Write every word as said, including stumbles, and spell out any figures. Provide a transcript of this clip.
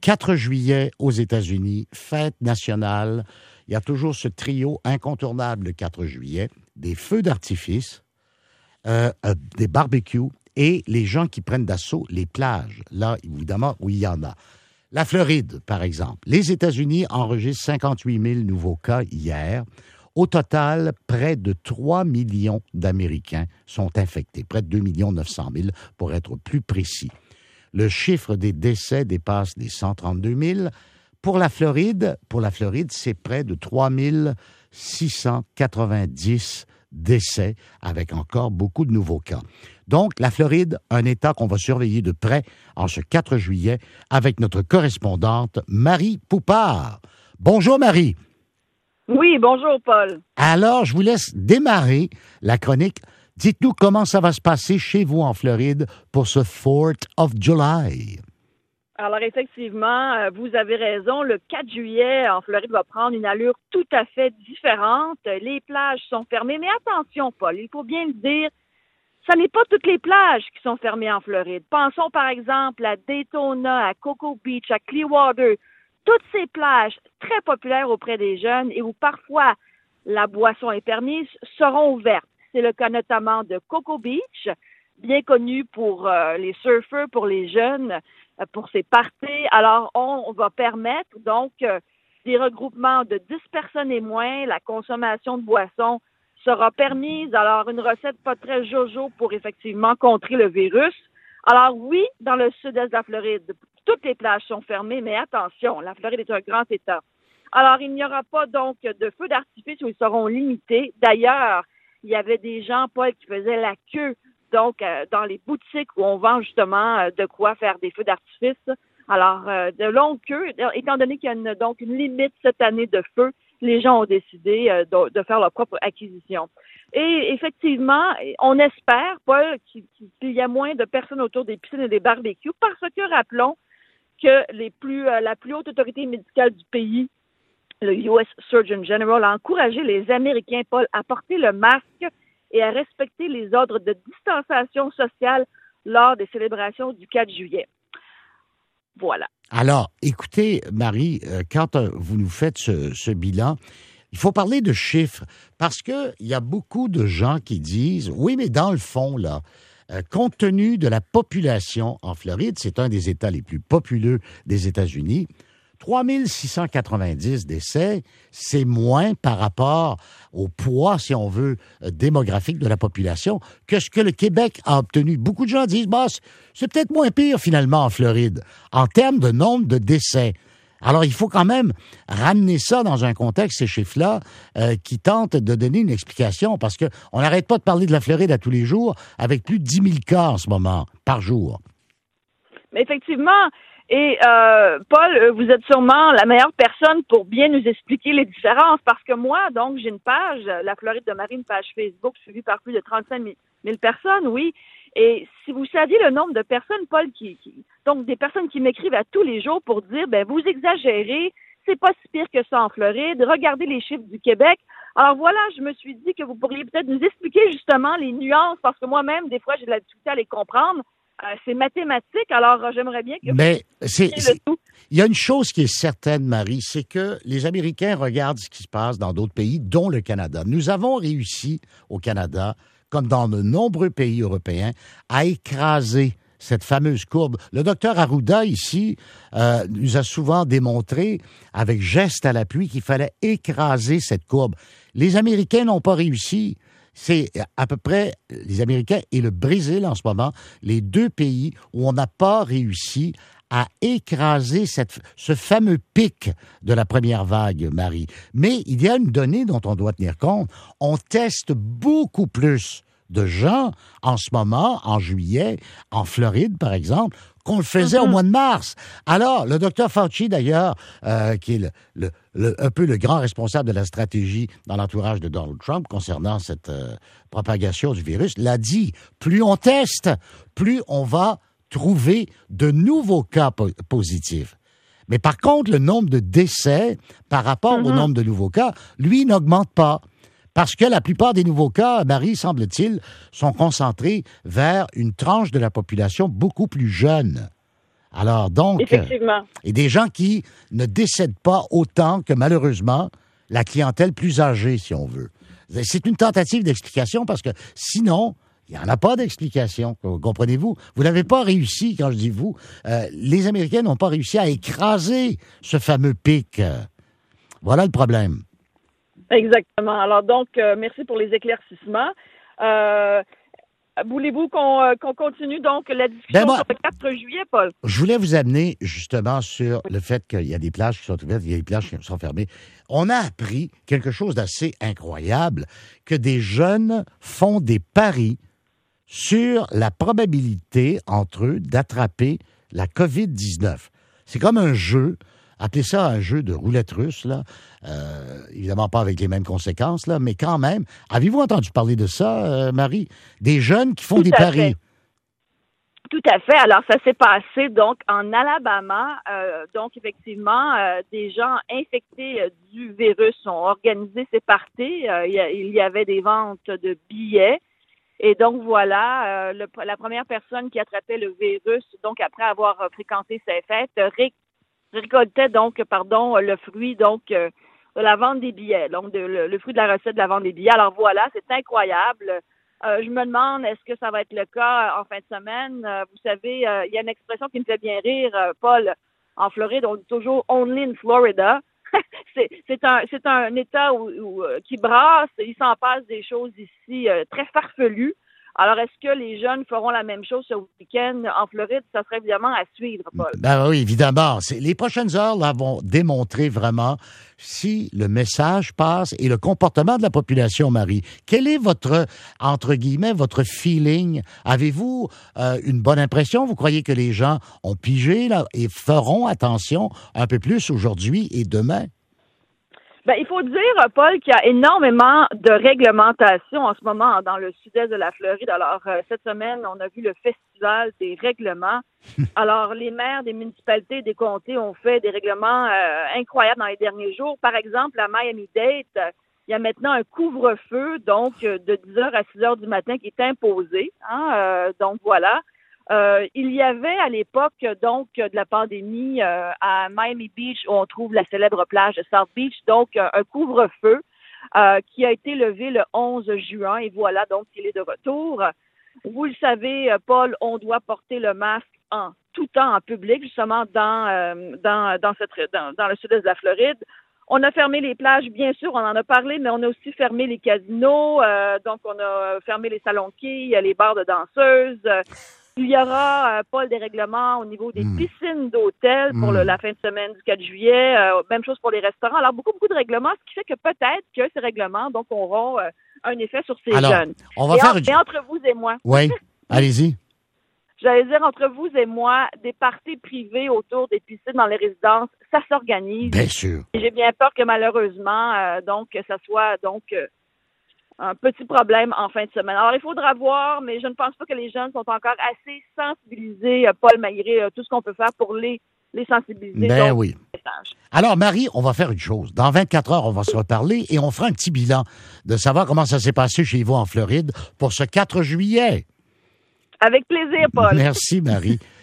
quatre juillet aux États-Unis, fête nationale. Il y a toujours ce trio incontournable le quatre juillet, des feux d'artifice, euh, euh, des barbecues et les gens qui prennent d'assaut les plages. Là, évidemment, où il y en a. La Floride, par exemple. Les États-Unis enregistrent cinquante-huit mille nouveaux cas hier. Au total, près de trois millions d'Américains sont infectés, près de deux millions neuf cent mille pour être plus précis. Le chiffre des décès dépasse les cent trente-deux mille. Pour la Floride, pour la Floride, c'est près de trois mille six cent quatre-vingt-dix décès, avec encore beaucoup de nouveaux cas. Donc, la Floride, un État qu'on va surveiller de près en ce quatre juillet avec notre correspondante Marie Poupard. Bonjour Marie. Oui, bonjour Paul. Alors, je vous laisse démarrer la chronique. Dites-nous comment ça va se passer chez vous en Floride pour ce fourth of July. Alors effectivement, vous avez raison, le quatre juillet en Floride va prendre une allure tout à fait différente. Les plages sont fermées, mais attention Paul, il faut bien le dire, ça n'est pas toutes les plages qui sont fermées en Floride. Pensons par exemple à Daytona, à Cocoa Beach, à Clearwater. Toutes ces plages très populaires auprès des jeunes et où parfois la boisson est permise seront ouvertes. C'est le cas notamment de Cocoa Beach, bien connu pour euh, les surfeurs, pour les jeunes, euh, pour ses parties. Alors, on, on va permettre donc euh, des regroupements de dix personnes et moins. La consommation de boissons sera permise. Alors, une recette pas très jojo pour effectivement contrer le virus. Alors oui, dans le sud-est de la Floride, toutes les plages sont fermées, mais attention, la Floride est un grand État. Alors, il n'y aura pas donc de feux d'artifice où ils seront limités. D'ailleurs, il y avait des gens, Paul, qui faisaient la queue, donc, euh, dans les boutiques où on vend justement euh, de quoi faire des feux d'artifice. Alors, euh, de longues queues, étant donné qu'il y a une, donc une limite cette année de feu, les gens ont décidé euh, de, de faire leur propre acquisition. Et effectivement, on espère, Paul, qu'il, qu'il y a moins de personnes autour des piscines et des barbecues, parce que, rappelons, que les plus, euh, la plus haute autorité médicale du pays, le U S Surgeon General, a encouragé les Américains, Paul, à porter le masque et à respecter les ordres de distanciation sociale lors des célébrations du quatre juillet. Voilà. Alors, écoutez, Marie, euh, quand euh, vous nous faites ce, ce bilan, il faut parler de chiffres, parce qu'il y a beaucoup de gens qui disent, oui, mais dans le fond, là, euh, compte tenu de la population en Floride, c'est un des États les plus populeux des États-Unis, trois mille six cent quatre-vingt-dix décès, c'est moins par rapport au poids, si on veut, démographique de la population que ce que le Québec a obtenu. Beaucoup de gens disent, bah, c'est peut-être moins pire finalement en Floride, en termes de nombre de décès. Alors, il faut quand même ramener ça dans un contexte, ces chiffres-là, euh, qui tentent de donner une explication, parce qu'on n'arrête pas de parler de la Floride à tous les jours, avec plus de dix mille cas en ce moment, par jour. Mais effectivement, et euh, Paul, vous êtes sûrement la meilleure personne pour bien nous expliquer les différences, parce que moi, donc, j'ai une page, La Floride de Marie, une page Facebook suivie par plus de trente-cinq mille personnes, oui. Et si vous saviez le nombre de personnes, Paul, qui, qui donc des personnes qui m'écrivent à tous les jours pour dire, ben vous exagérez, c'est pas si pire que ça en Floride, regardez les chiffres du Québec. Alors voilà, je me suis dit que vous pourriez peut-être nous expliquer justement les nuances, parce que moi-même, des fois, j'ai de la difficulté à les comprendre. Euh, c'est mathématique, alors euh, j'aimerais bien que Mais vous c'est, le c'est, tout. il y a une chose qui est certaine, Marie, c'est que les Américains regardent ce qui se passe dans d'autres pays, dont le Canada. Nous avons réussi au Canada, comme dans de nombreux pays européens, à écraser cette fameuse courbe. Le docteur Arruda, ici, euh, nous a souvent démontré, avec geste à l'appui, qu'il fallait écraser cette courbe. Les Américains n'ont pas réussi. C'est à peu près les Américains et le Brésil en ce moment, les deux pays où on n'a pas réussi à écraser cette, ce fameux pic de la première vague, Marie. Mais il y a une donnée dont on doit tenir compte. On teste beaucoup plus de gens en ce moment, en juillet, en Floride, par exemple, qu'on le faisait mm-hmm. au mois de mars. Alors, le docteur Fauci, d'ailleurs, euh, qui est le, le, le, un peu le grand responsable de la stratégie dans l'entourage de Donald Trump concernant cette euh, propagation du virus, l'a dit, plus on teste, plus on va trouver de nouveaux cas po- positifs. Mais par contre, le nombre de décès par rapport mm-hmm. au nombre de nouveaux cas, lui, n'augmente pas. Parce que la plupart des nouveaux cas, Marie, semble-t-il, sont concentrés vers une tranche de la population beaucoup plus jeune. Alors, donc... Effectivement. Euh, et des gens qui ne décèdent pas autant que, malheureusement, la clientèle plus âgée, si on veut. C'est une tentative d'explication parce que, sinon... Il n'y en a pas d'explication, comprenez-vous? Vous n'avez pas réussi, quand je dis vous, euh, les Américains n'ont pas réussi à écraser ce fameux pic. Voilà le problème. Exactement. Alors donc, euh, merci pour les éclaircissements. Euh, voulez-vous qu'on, euh, qu'on continue donc la discussion ben moi, sur le quatre juillet, Paul? Je voulais vous amener justement sur le fait qu'il y a des plages qui sont ouvertes, il y a des plages qui sont fermées. On a appris quelque chose d'assez incroyable, que des jeunes font des paris sur la probabilité entre eux d'attraper la covid dix-neuf. C'est comme un jeu, appelez ça un jeu de roulette russe, là. Euh, évidemment pas avec les mêmes conséquences, là, mais quand même. Avez-vous entendu parler de ça, euh, Marie? Des jeunes qui font Tout des à paris. Fait. Tout à fait. Alors, ça s'est passé donc en Alabama. Euh, donc, effectivement, euh, des gens infectés euh, du virus ont organisé ces parties. Euh, il, y a, il y avait des ventes de billets. Et donc, voilà, euh, le, la première personne qui attrapait le virus, donc après avoir fréquenté ces fêtes, ré, récoltait donc, pardon, le fruit donc euh, de la vente des billets, donc de, le, le fruit de la recette de la vente des billets. Alors voilà, c'est incroyable. Euh, je me demande, est-ce que ça va être le cas en fin de semaine? Euh, vous savez, euh, il y a une expression qui me fait bien rire, euh, Paul, en Floride, on dit toujours « only in Florida ». c'est, c'est, un, c'est un État où, où, qui brasse, il s'en passe des choses ici euh, très farfelues. Alors, est-ce que les jeunes feront la même chose ce week-end en Floride? Ça serait évidemment à suivre, Paul. Ben oui, évidemment. C'est, les prochaines heures là, vont démontrer vraiment si le message passe et le comportement de la population, Marie. Quel est votre, entre guillemets, votre feeling? Avez-vous euh, une bonne impression? Vous croyez que les gens ont pigé là, et feront attention un peu plus aujourd'hui et demain? Ben, il faut dire, Paul, qu'il y a énormément de réglementations en ce moment dans le sud-est de la Floride. Alors, euh, cette semaine, on a vu le festival des règlements. Alors, les maires des municipalités et des comtés ont fait des règlements euh, incroyables dans les derniers jours. Par exemple, à Miami-Dade, euh, il y a maintenant un couvre-feu, donc, euh, de dix heures à six heures du matin qui est imposé. Hein, euh, donc, voilà. Euh, il y avait à l'époque donc de la pandémie euh, à Miami Beach où on trouve la célèbre plage de South Beach, donc un, un couvre-feu euh, qui a été levé le onze juin et voilà donc il est de retour. Vous le savez, Paul, on doit porter le masque en tout temps en public, justement dans euh, dans dans cette dans, dans le sud-est de la Floride. On a fermé les plages, bien sûr, on en a parlé, mais on a aussi fermé les casinos, euh, donc on a fermé les salons de quilles, les bars de danseuses. Il y aura, euh, Paul, des règlements au niveau des mmh. piscines d'hôtel pour mmh. le, la fin de semaine du quatre juillet. Euh, même chose pour les restaurants. Alors, beaucoup, beaucoup de règlements, ce qui fait que peut-être que ces règlements donc, auront euh, un effet sur ces Alors, jeunes. On va et, faire en, une... et entre vous et moi. Oui, allez-y. J'allais dire, entre vous et moi, des parties privées autour des piscines dans les résidences, ça s'organise. Bien sûr. Et j'ai bien peur que malheureusement, euh, donc, ça soit donc... Euh, un petit problème en fin de semaine. Alors, il faudra voir, mais je ne pense pas que les jeunes sont encore assez sensibilisés, Paul, malgré tout ce qu'on peut faire pour les, les sensibiliser. Ben donc, oui. Alors, Marie, on va faire une chose. Dans vingt-quatre heures, on va se reparler et on fera un petit bilan de savoir comment ça s'est passé chez vous en Floride pour ce quatre juillet. Avec plaisir, Paul. Merci, Marie.